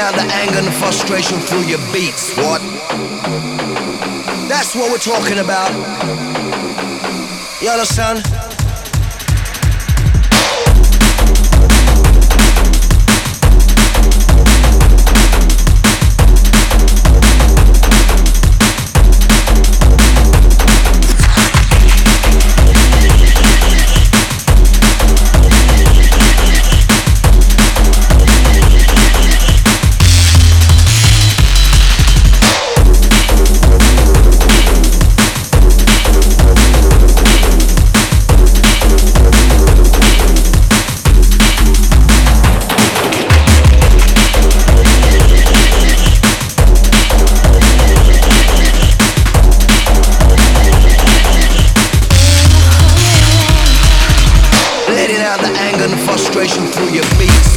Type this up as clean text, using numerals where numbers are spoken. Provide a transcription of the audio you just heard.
out the anger and the frustration through your beats. What? That's what we're talking about. You understand? Letting out the anger and the frustration through your beats.